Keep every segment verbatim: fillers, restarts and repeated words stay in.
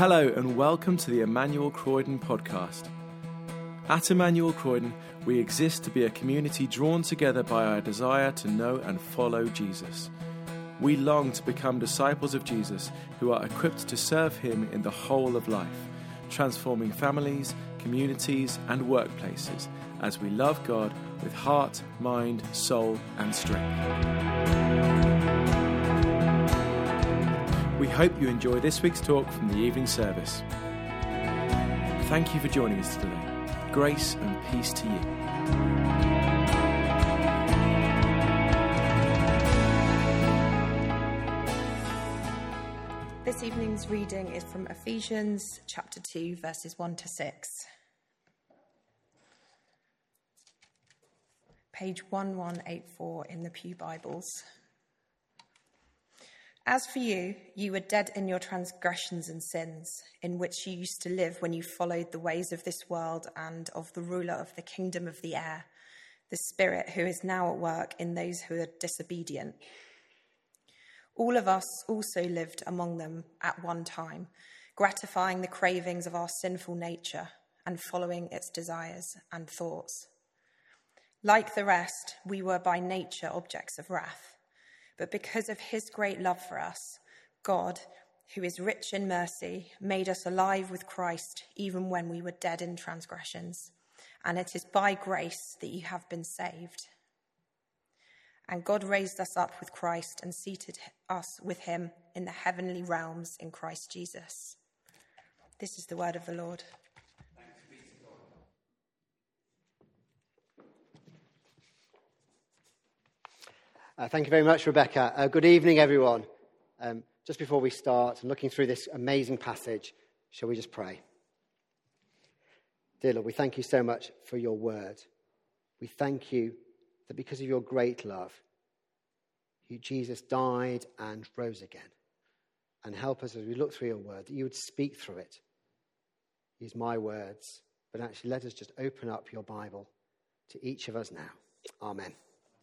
Hello and welcome to the Emmanuel Croydon podcast. At Emmanuel Croydon, we exist to be a community drawn together by our desire to know and follow Jesus. We long to become disciples of Jesus who are equipped to serve him in the whole of life, transforming families, communities and workplaces as we love God with heart, mind, soul and strength. We hope you enjoy this week's talk from the evening service. Thank you for joining us today. Grace and peace to you. This evening's reading is from Ephesians chapter two, verses one to six. Page eleven eighty-four in the Pew Bibles. As for you, you were dead in your transgressions and sins, in which you used to live when you followed the ways of this world and of the ruler of the kingdom of the air, the Spirit who is now at work in those who are disobedient. All of us also lived among them at one time, gratifying the cravings of our sinful nature and following its desires and thoughts. Like the rest, we were by nature objects of wrath. But because of his great love for us, God, who is rich in mercy, made us alive with Christ even when we were dead in transgressions. And it is by grace that you have been saved. And God raised us up with Christ and seated us with him in the heavenly realms in Christ Jesus. This is the word of the Lord. Uh, thank you very much, Rebecca. Uh, good evening, everyone. Um, just before we start and looking through this amazing passage, shall we just pray? Dear Lord, we thank you so much for your word. We thank you that because of your great love, you, Jesus, died and rose again. And help us as we look through your word, that you would speak through it. Use my words, but actually let us just open up your Bible to each of us now. Amen.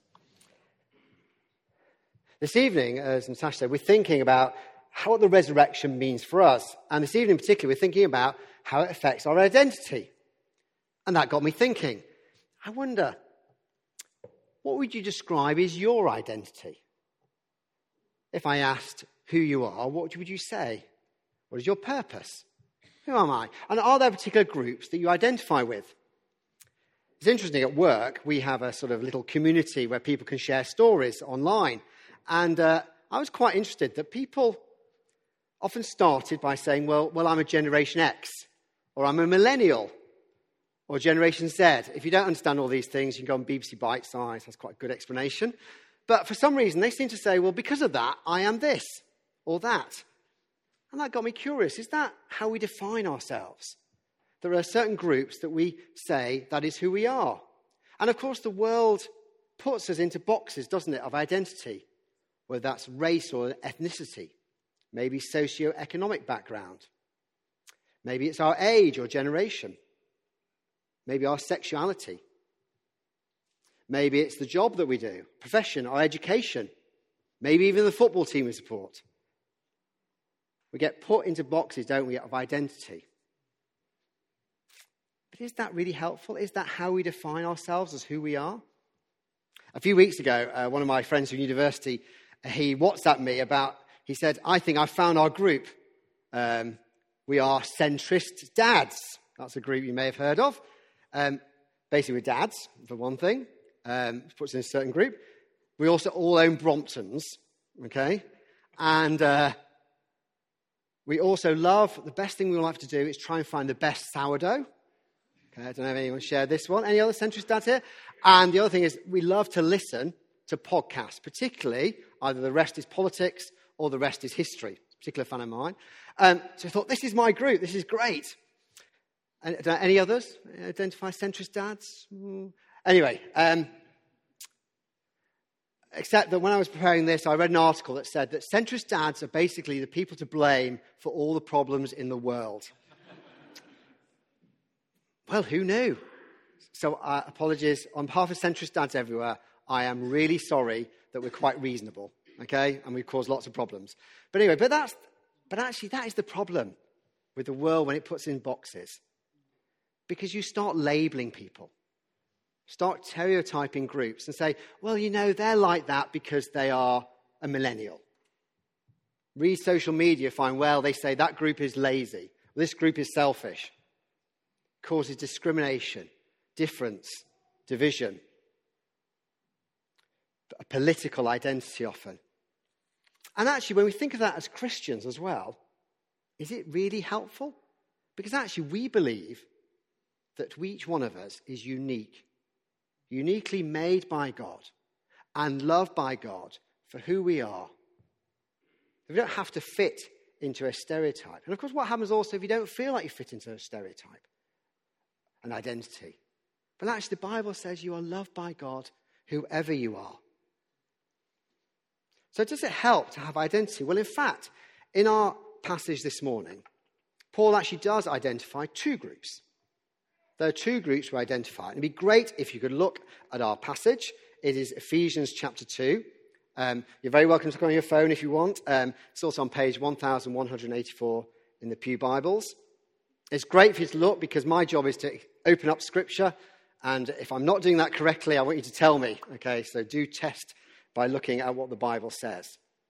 This evening, as Natasha said, we're thinking about how what the resurrection means for us. And this evening in particular, we're thinking about how it affects our identity. And that got me thinking, I wonder, what would you describe as your identity? If I asked who you are, what would you say? What is your purpose? Who am I? And are there particular groups that you identify with? It's interesting, at work, we have a sort of little community where people can share stories online. And uh, I was quite interested that people often started by saying, well, well, I'm a Generation X, or I'm a millennial, or Generation Z. If you don't understand all these things, you can go on B B C Bite Size. That's quite a good explanation. But for some reason, they seem to say, well, because of that, I am this or that. And that got me curious. Is that how we define ourselves? There are certain groups that we say that is who we are. And of course, the world puts us into boxes, doesn't it, of identity. Whether that's race or ethnicity, maybe socio-economic background. Maybe it's our age or generation. Maybe our sexuality. Maybe it's the job that we do, profession, our education. Maybe even the football team we support. We get put into boxes, don't we, of identity. But is that really helpful? Is that how we define ourselves as who we are? A few weeks ago, uh, one of my friends from university, he WhatsApped me about, he said, I think I found our group. Um, we are centrist dads. That's a group you may have heard of. Um, basically, we're dads, for one thing. Um, puts in a certain group. We also all own Bromptons, okay? And uh, we also love, the best thing we all have to do is try and find the best sourdough. Okay, I don't know if anyone shared this one. Any other centrist dads here? And the other thing is we love to listen to podcasts, particularly either The Rest is Politics or The Rest is History. It's a particular fan of mine. Um, so I thought, this is my group. This is great. And, any others? Identify centrist dads? Mm. Anyway, um, except that when I was preparing this, I read an article that said that centrist dads are basically the people to blame for all the problems in the world. Well, who knew? So uh, apologies. On behalf of centrist dads everywhere, I am really sorry that we're quite reasonable, okay? And we cause lots of problems. But anyway, but that's, but actually that is the problem with the world when it puts in boxes. Because you start labeling people. Start stereotyping groups and say, well, you know, they're like that because they are a millennial. Read social media, find, well, they say that group is lazy. This group is selfish. Causes discrimination, difference, division. A political identity often. And actually, when we think of that as Christians as well, is it really helpful? Because actually, we believe that each one of us is unique. Uniquely made by God and loved by God for who we are. We don't have to fit into a stereotype. And of course, what happens also if you don't feel like you fit into a stereotype, an identity? But actually, the Bible says you are loved by God, whoever you are. So does it help to have identity? Well, in fact, in our passage this morning, Paul actually does identify two groups. There are two groups we identify. It'd be great if you could look at our passage. It is Ephesians chapter two. Um, you're very welcome to go on your phone if you want. Um, it's also on page one thousand one hundred eighty-four in the Pew Bibles. It's great for you to look because my job is to open up Scripture. And if I'm not doing that correctly, I want you to tell me. Okay, so do test by looking at what the Bible says.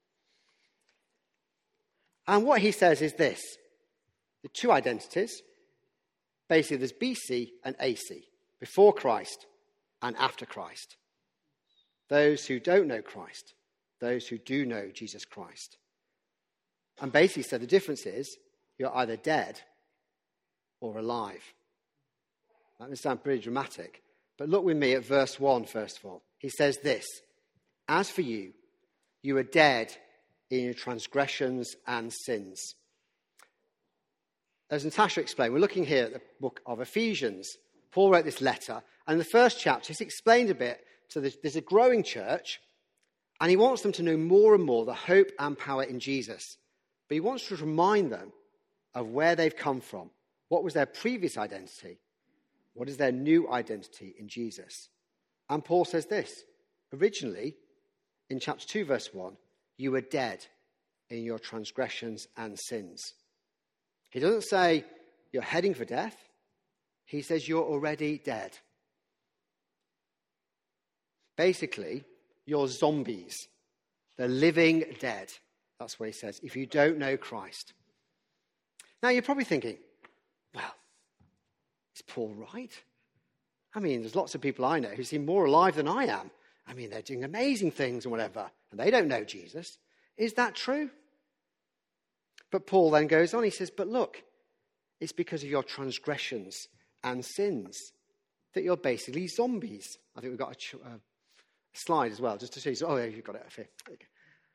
And what he says is this. The two identities. Basically, there's B C and A C, before Christ and after Christ. Those who don't know Christ, those who do know Jesus Christ. And basically said the difference is you're either dead or alive. That may sound pretty dramatic, but look with me at verse one, first of all. He says this, as for you, you are dead in your transgressions and sins. As Natasha explained, we're looking here at the book of Ephesians. Paul wrote this letter, and in the first chapter, he's explained a bit. So there's, there's a growing church, and he wants them to know more and more the hope and power in Jesus. But he wants to remind them of where they've come from. What was their previous identity? What is their new identity in Jesus? And Paul says this, originally, in chapter two, verse one, you were dead in your transgressions and sins. He doesn't say you're heading for death. He says you're already dead. Basically, you're zombies. The living dead. That's what he says, if you don't know Christ. Now, you're probably thinking, well, is Paul right? I mean, there's lots of people I know who seem more alive than I am. I mean, they're doing amazing things and whatever, and they don't know Jesus. Is that true? But Paul then goes on, he says, but look, it's because of your transgressions and sins that you're basically zombies. I think we've got a, ch- a slide as well, just to show you. Oh, yeah, you've got it up here. There you go.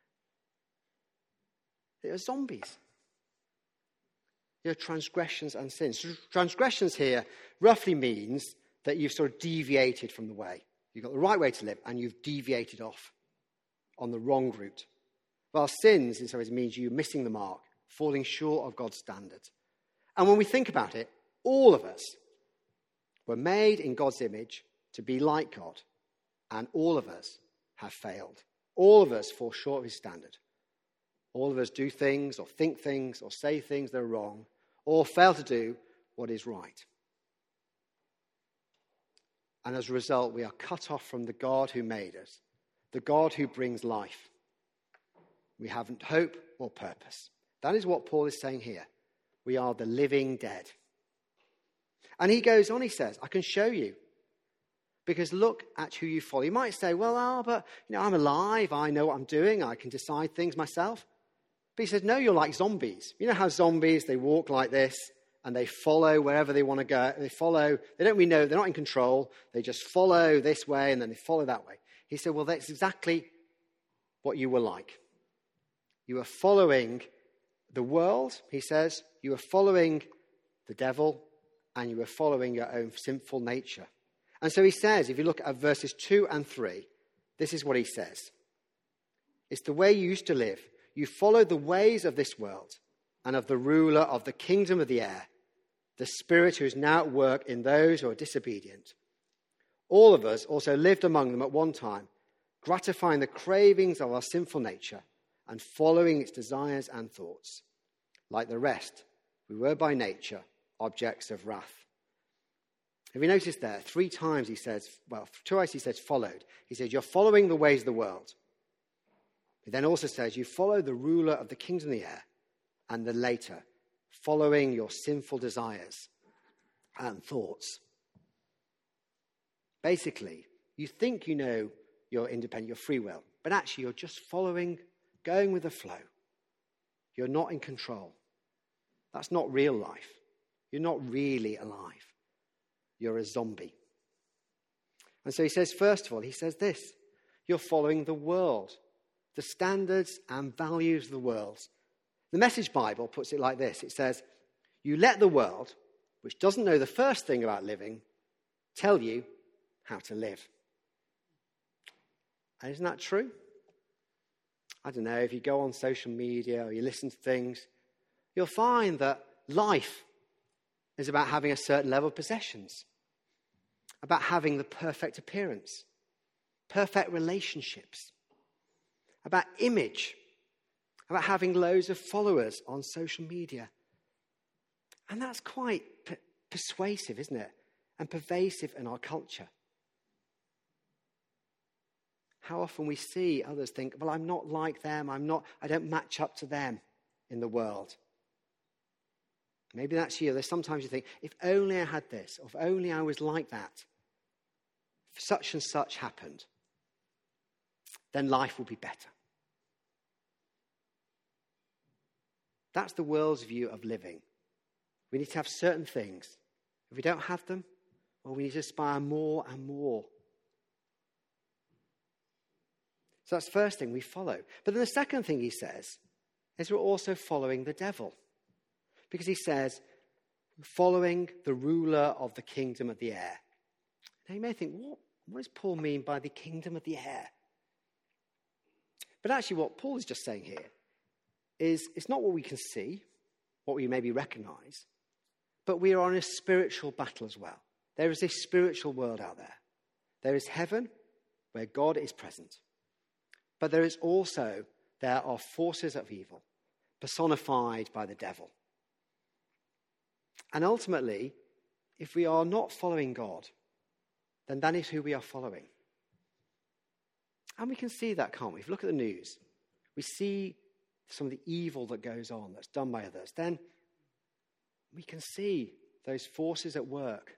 You're zombies. Your transgressions and sins. So transgressions here roughly means that you've sort of deviated from the way. You've got the right way to live, and you've deviated off on the wrong route. Well, sins, in some ways, means you're missing the mark, falling short of God's standards. And when we think about it, all of us were made in God's image to be like God. And all of us have failed. All of us fall short of his standard. All of us do things or think things or say things that are wrong or fail to do what is right. And as a result, we are cut off from the God who made us, the God who brings life. We haven't hope or purpose. That is what Paul is saying here. We are the living dead. And he goes on, he says, I can show you. Because look at who you follow. You might say, well, oh, but you know, I'm alive. I know what I'm doing. I can decide things myself. But he says, no, you're like zombies. You know how zombies, they walk like this and they follow wherever they want to go. They follow. They don't really know. They're not in control. They just follow this way and then they follow that way. He said, well, that's exactly what you were like. You were following the world, he says. You were following the devil and you were following your own sinful nature. And so he says, if you look at verses two and three, this is what he says. It's the way you used to live. You followed the ways of this world and of the ruler of the kingdom of the air, the spirit who is now at work in those who are disobedient. All of us also lived among them at one time, gratifying the cravings of our sinful nature and following its desires and thoughts. Like the rest, We were by nature objects of wrath. Have you noticed there? Three times he says, well, twice he says followed. He says, you're following the ways of the world. He then also says, you follow the ruler of the kingdom of the air. And then later, following your sinful desires and thoughts. Basically, you think you know you're independent, your free will, but actually you're just following, going with the flow. You're not in control. That's not real life. You're not really alive. You're a zombie. And so he says, first of all, he says this, you're following the world, the standards and values of the world. The Message Bible puts it like this. It says, you let the world, which doesn't know the first thing about living, tell you how to live. And isn't that true? I don't know, if you go on social media or you listen to things, you'll find that life is about having a certain level of possessions, about having the perfect appearance, perfect relationships, about image, about having loads of followers on social media. And that's quite p- persuasive, isn't it? And pervasive in our culture. How often we see others think, well, I'm not like them, I'm not, I don't match up to them in the world. Maybe that's you. There's sometimes you think, if only I had this, or if only I was like that, if such and such happened, then life will be better. That's the world's view of living. We need to have certain things. If we don't have them, well, we need to aspire more and more. So that's the first thing we follow. But then the second thing he says is we're also following the devil. Because he says, following the ruler of the kingdom of the air. Now you may think, what, what does Paul mean by the kingdom of the air? But actually what Paul is just saying here is it's not what we can see, what we maybe recognize, but we are on a spiritual battle as well. There is a spiritual world out there. There is heaven where God is present. But there is also, there are forces of evil personified by the devil. And ultimately, if we are not following God, then that is who we are following. And we can see that, can't we? If we look at the news, we see some of the evil that goes on, that's done by others. Then we can see those forces at work.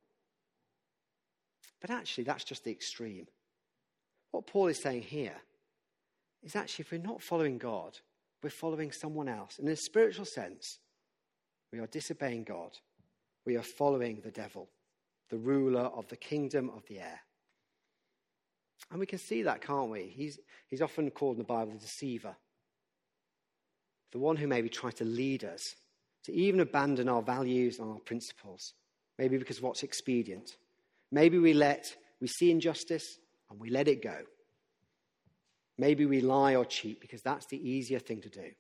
But actually, that's just the extreme. What Paul is saying here is actually if we're not following God, we're following someone else. And in a spiritual sense, we are disobeying God. We are following the devil, the ruler of the kingdom of the air. And we can see that, can't we? He's, he's often called in the Bible the deceiver. The one who maybe tries to lead us to even abandon our values and our principles. Maybe because of what's expedient. Maybe we let, we see injustice and we let it go. Maybe we lie or cheat because that's the easier thing to do.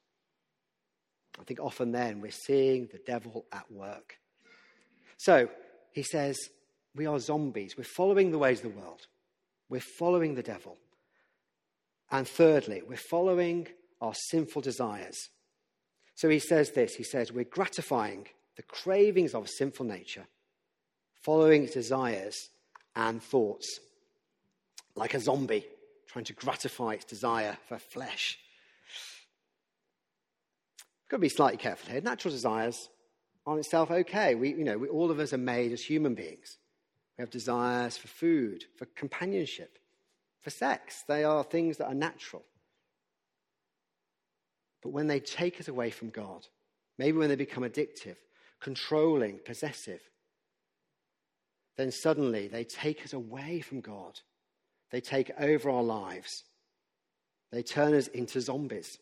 I think often then we're seeing the devil at work. So he says we are zombies. We're following the ways of the world. We're following the devil. And thirdly, we're following our sinful desires. So he says this, he says we're gratifying the cravings of sinful nature, following its desires and thoughts, like a zombie trying to gratify its desire for flesh. We've got to be slightly careful here. Natural desires are in itself okay. We, you know, we, all of us are made as human beings. We have desires for food, for companionship, for sex. They are things that are natural. But when they take us away from God, maybe when they become addictive, controlling, possessive, then suddenly they take us away from God. They take over our lives. They turn us into zombies.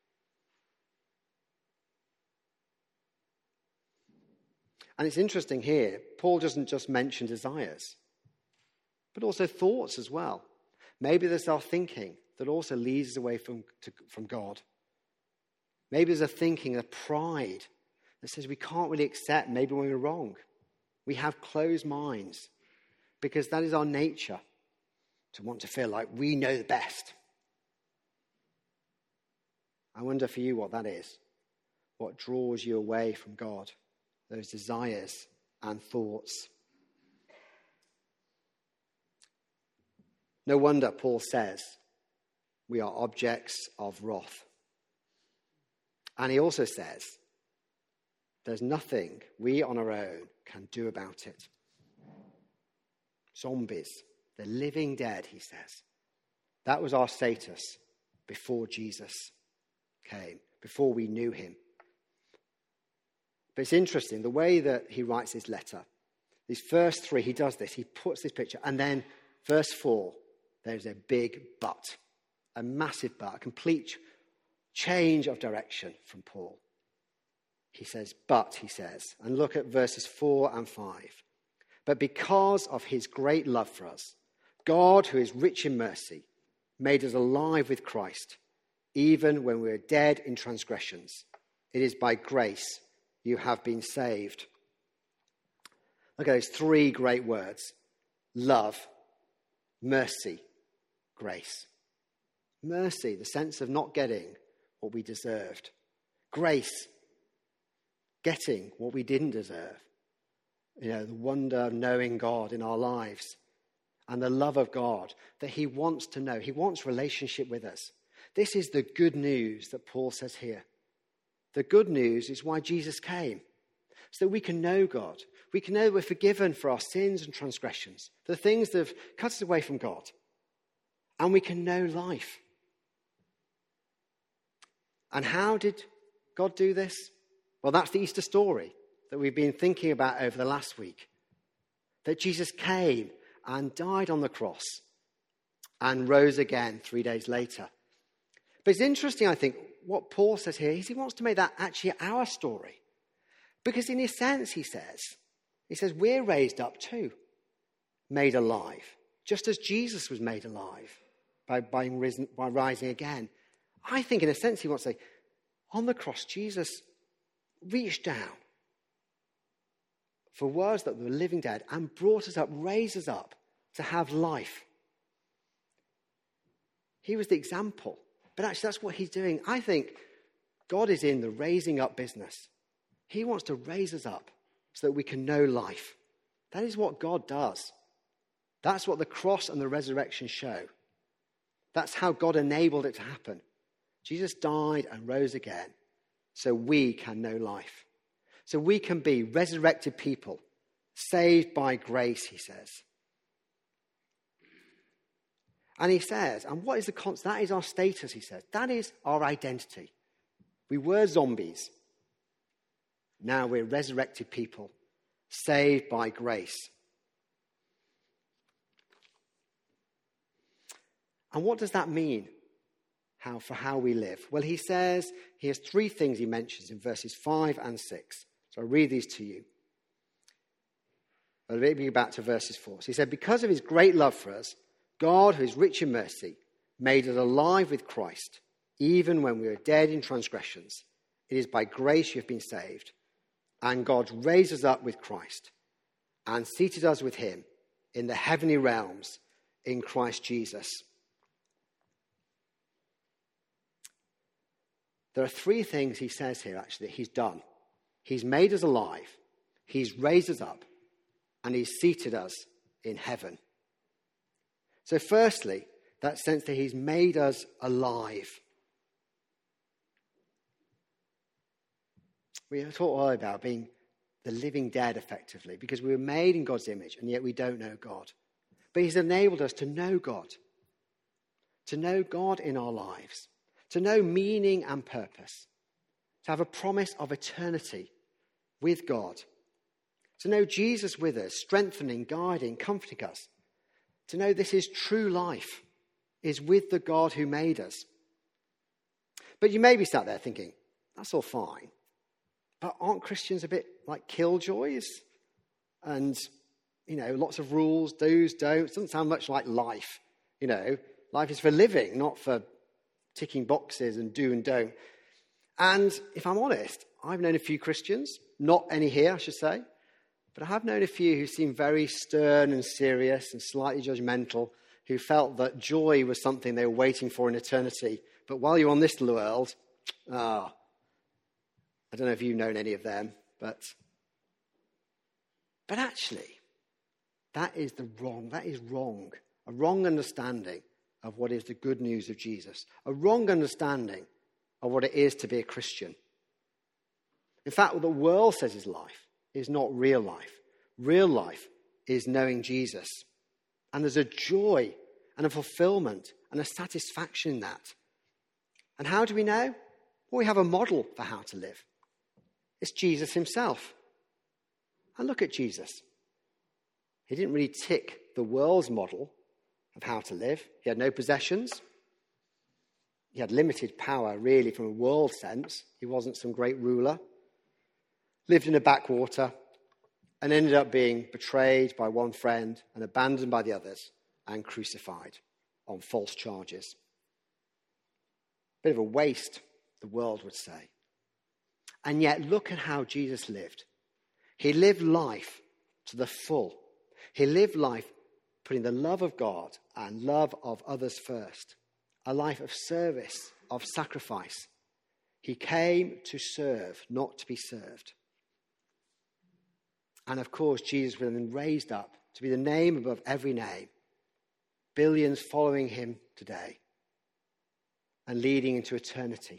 And it's interesting here, Paul doesn't just mention desires, but also thoughts as well. Maybe there's our thinking that also leads us away from, to, from God. Maybe there's a thinking, a pride that says we can't really accept maybe when we're wrong. We have closed minds because that is our nature, to want to feel like we know the best. I wonder for you what that is. what draws you away from God, those desires and thoughts. No wonder Paul says we are objects of wrath. And he also says there's nothing we on our own can do about it. Zombies, the living dead, he says. That was our status before Jesus came, before we knew him. But it's interesting, the way that he writes his letter, these first three, he does this, he puts this picture, and then verse four, there's a big but, a massive but, a complete change of direction from Paul. He says, but, he says, and look at verses four and five. But because of his great love for us, God, who is rich in mercy, made us alive with Christ, even when we were dead in transgressions. It is by grace you have been saved. Look at those three great words: love, mercy, grace. Mercy, the sense of not getting what we deserved. Grace, getting what we didn't deserve. You know, the wonder of knowing God in our lives. And the love of God that he wants to know. He wants relationship with us. This is the good news that Paul says here. The good news is why Jesus came. So that we can know God. We can know that we're forgiven for our sins and transgressions. The things that have cut us away from God. And we can know life. And how did God do this? Well, that's the Easter story that we've been thinking about over the last week. That Jesus came and died on the cross and rose again three days later. But it's interesting, I think, what Paul says here is he wants to make that actually our story. Because in a sense, he says, he says we're raised up too, made alive, just as Jesus was made alive by, by, risen, by rising again. I think in a sense he wants to say, on the cross, Jesus reached down for words that were living dead and brought us up, raised us up to have life. He was the example. But actually that's what he's doing. I think God is in the raising up business. He wants to raise us up so that we can know life. That is what God does. That's what the cross and the resurrection show. That's how God enabled it to happen. Jesus died and rose again so we can know life. So we can be resurrected people, saved by grace, he says. And he says, and what is the concept? That is our status, he says. That is our identity. We were zombies. Now we're resurrected people, saved by grace. And what does that mean how, for how we live? Well, he says, he has three things he mentions in verses five and six. So I'll read these to you. I'll read you back to verses four. So he said, because of his great love for us, God, who is rich in mercy, made us alive with Christ, even when we were dead in transgressions. It is by grace you have been saved. And God raised us up with Christ and seated us with him in the heavenly realms in Christ Jesus. There are three things he says here, actually, that he's done. He's made us alive, he's raised us up, and he's seated us in heaven. So firstly, that sense that he's made us alive. We talked earlier about being the living dead, effectively, because we were made in God's image, and yet we don't know God. But he's enabled us to know God, to know God in our lives, to know meaning and purpose, to have a promise of eternity with God, to know Jesus with us, strengthening, guiding, comforting us, to know this is true life, is with the God who made us. But you may be sat there thinking, that's all fine, but aren't Christians a bit like killjoys? And, you know, lots of rules, do's, don'ts. Doesn't sound much like life. You know, life is for living, not for ticking boxes and do and don't. And if I'm honest, I've known a few Christians, not any here, I should say, but I have known a few who seem very stern and serious and slightly judgmental, who felt that joy was something they were waiting for in eternity. But while you're on this world, ah, I don't know if you've known any of them, but, but actually, that is the wrong, that is wrong. A wrong understanding of what is the good news of Jesus. A wrong understanding of what it is to be a Christian. In fact, what the world says is life is not real life. Real life is knowing Jesus. And there's a joy and a fulfillment and a satisfaction in that. And how do we know? Well, we have a model for how to live. It's Jesus himself. And look at Jesus. He didn't really tick the world's model of how to live. He had no possessions. He had limited power, really, from a world sense. He wasn't some great ruler. Lived in a backwater and ended up being betrayed by one friend and abandoned by the others and crucified on false charges. Bit of a waste, the world would say. And yet, look at how Jesus lived. He lived life to the full. He lived life putting the love of God and love of others first. A life of service, of sacrifice. He came to serve, not to be served. And of course, Jesus was then raised up to be the name above every name. Billions following him today and leading into eternity.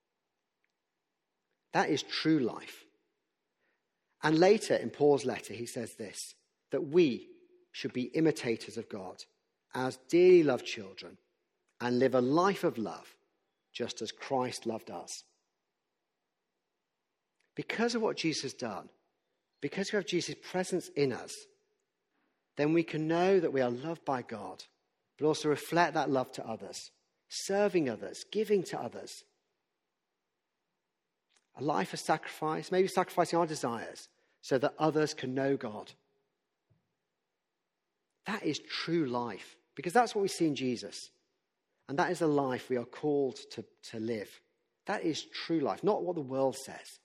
That is true life. And later in Paul's letter, he says this, that we should be imitators of God as dearly loved children and live a life of love just as Christ loved us. Because of what Jesus has done, because we have Jesus' presence in us, then we can know that we are loved by God, but also reflect that love to others, serving others, giving to others. A life of sacrifice, maybe sacrificing our desires so that others can know God. That is true life, because that's what we see in Jesus. And that is the life we are called to, to live. That is true life, not what the world says.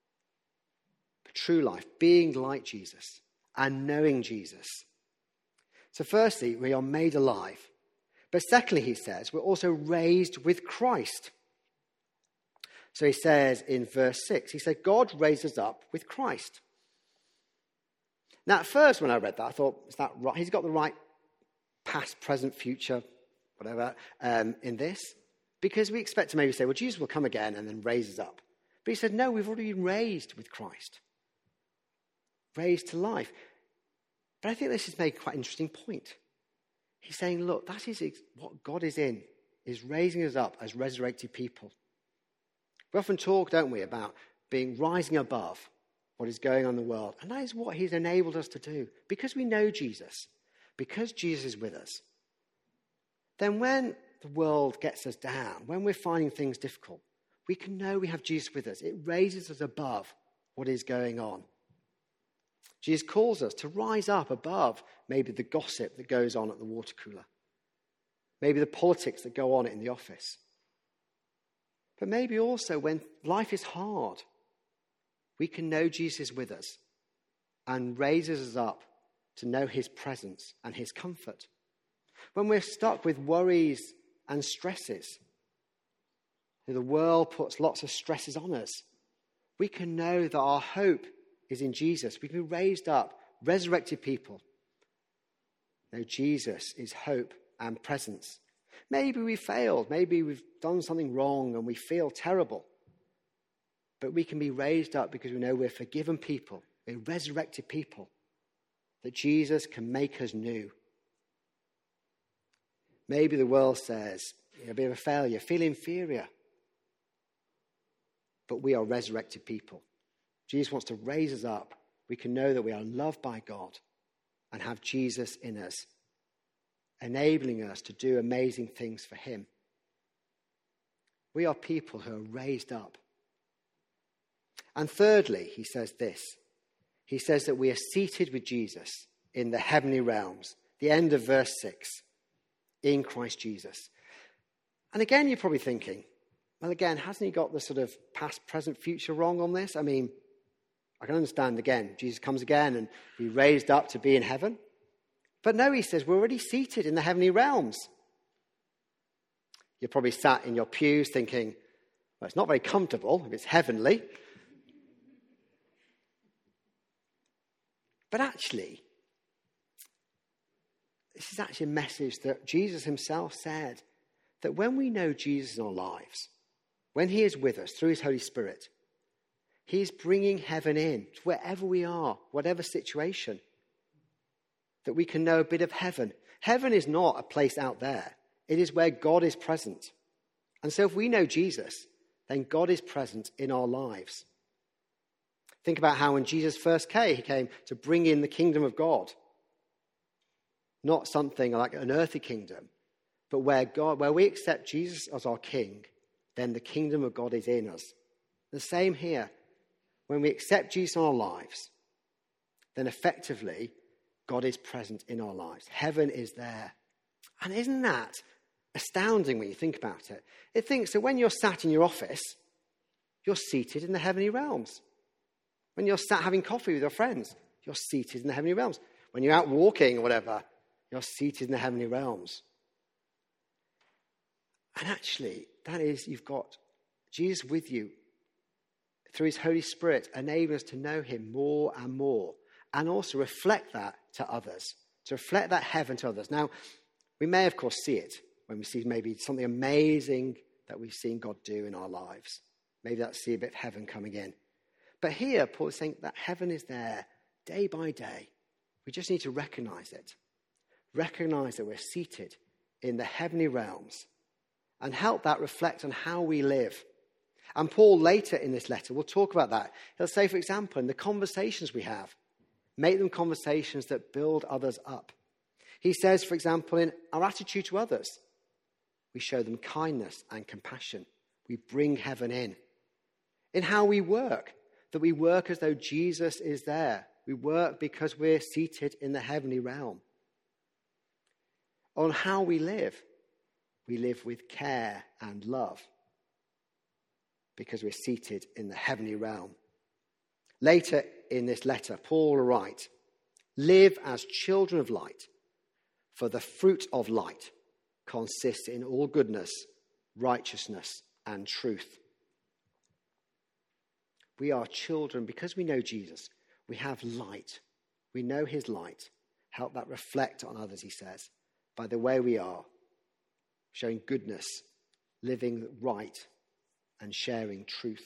But true life, being like Jesus and knowing Jesus. So firstly, we are made alive. But secondly, he says, we're also raised with Christ. So he says in verse six, he said, God raised us up with Christ. Now, at first when I read that, I thought, is that right? He's got the right past, present, future, whatever, um, in this. Because we expect to maybe say, well, Jesus will come again and then raise us up. But he said, no, we've already been raised with Christ. Raised to life. But I think this is making quite an interesting point. He's saying, look, that is what God is in, is raising us up as resurrected people. We often talk, don't we, about being rising above what is going on in the world. And that is what he's enabled us to do. Because we know Jesus, because Jesus is with us, then when the world gets us down, when we're finding things difficult, we can know we have Jesus with us. It raises us above what is going on. Jesus calls us to rise up above maybe the gossip that goes on at the water cooler, maybe the politics that go on in the office. But maybe also when life is hard, we can know Jesus is with us and raises us up to know his presence and his comfort. When we're stuck with worries and stresses, the world puts lots of stresses on us, we can know that our hope is in Jesus. We can be raised up, resurrected people. No, Jesus is hope and presence. Maybe we failed. Maybe we've done something wrong and we feel terrible. But we can be raised up because we know we're forgiven people. We're resurrected people. That Jesus can make us new. Maybe the world says, you're a bit of a failure, feel inferior. But we are resurrected people. Jesus wants to raise us up. We can know that we are loved by God and have Jesus in us, enabling us to do amazing things for him. We are people who are raised up. And thirdly, he says this. He says that we are seated with Jesus in the heavenly realms. The end of verse six. In Christ Jesus. And again, you're probably thinking, well, again, hasn't he got the sort of past, present, future wrong on this? I mean, I can understand, again, Jesus comes again and be raised up to be in heaven. But no, he says, we're already seated in the heavenly realms. You're probably sat in your pews thinking, well, it's not very comfortable if it's heavenly. But actually, this is actually a message that Jesus himself said, that when we know Jesus in our lives, when he is with us through his Holy Spirit, he is bringing heaven in to wherever we are, whatever situation, that we can know a bit of heaven. Heaven is not a place out there. It is where God is present. And so if we know Jesus, then God is present in our lives. Think about how when Jesus first came, he came to bring in the kingdom of God. Not something like an earthly kingdom, but where God, where we accept Jesus as our king, then the kingdom of God is in us. The same here. When we accept Jesus in our lives, then effectively God is present in our lives. Heaven is there. And isn't that astounding when you think about it? It thinks that when you're sat in your office, you're seated in the heavenly realms. When you're sat having coffee with your friends, you're seated in the heavenly realms. When you're out walking or whatever, you're seated in the heavenly realms. And actually, that is, you've got Jesus with you through his Holy Spirit, enabling us to know him more and more, and also reflect that to others, to reflect that heaven to others. Now, we may, of course, see it when we see maybe something amazing that we've seen God do in our lives. Maybe that's see a bit of heaven coming in. But here, Paul is saying that heaven is there day by day. We just need to recognize it. Recognize that we're seated in the heavenly realms and help that reflect on how we live. And Paul later in this letter will talk about that. He'll say, for example, in the conversations we have, make them conversations that build others up. He says, for example, in our attitude to others, we show them kindness and compassion. We bring heaven in. In how we work, that we work as though Jesus is there. We work because we're seated in the heavenly realm. On how we live, we live with care and love because we're seated in the heavenly realm. Later in this letter, Paul will write, live as children of light, for the fruit of light consists in all goodness, righteousness, and truth. We are children because we know Jesus. We have light. We know his light. Help that reflect on others, he says, by the way we are, showing goodness, living right, and sharing truth.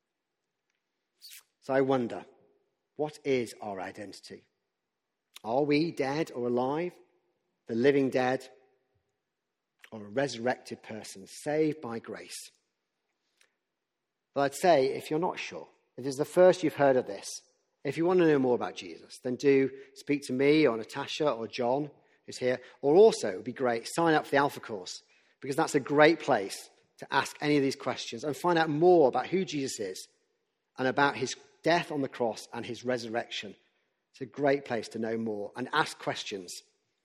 So I wonder, what is our identity? Are we dead or alive, the living dead, or a resurrected person saved by grace? Well, I'd say, if you're not sure, if this is the first you've heard of this, if you want to know more about Jesus, then do speak to me or Natasha or John, who's here. Or also, it would be great, sign up for the Alpha course, because that's a great place to ask any of these questions and find out more about who Jesus is and about his death on the cross and his resurrection. It's a great place to know more and ask questions.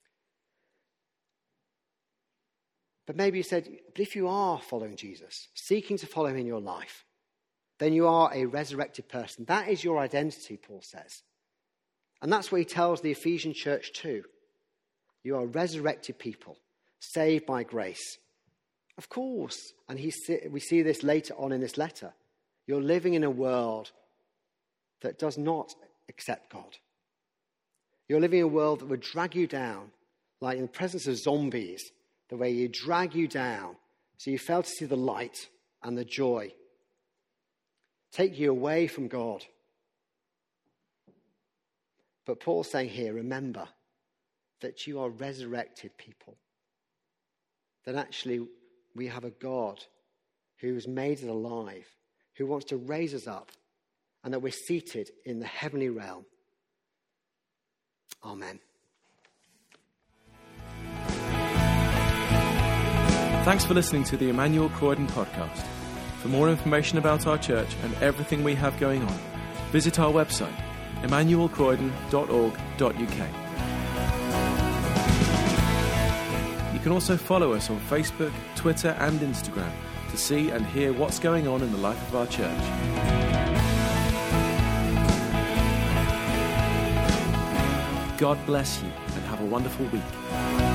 But maybe you said, but if you are following Jesus, seeking to follow him in your life, then you are a resurrected person. That is your identity, Paul says. And that's what he tells the Ephesian church too. You are resurrected people, saved by grace. Of course, and he, we see this later on in this letter. You're living in a world that does not accept God. You're living in a world that would drag you down, like in the presence of zombies, the way you drag you down so you fail to see the light and the joy. Take you away from God. But Paul's saying here, remember that you are resurrected people. That actually we have a God who has made us alive, who wants to raise us up, and that we're seated in the heavenly realm. Amen. Thanks for listening to the Emmanuel Croydon podcast. For more information about our church and everything we have going on, visit our website, emmanuel croydon dot org dot u k. You can also follow us on Facebook, Twitter and Instagram to see and hear what's going on in the life of our church. God bless you and have a wonderful week.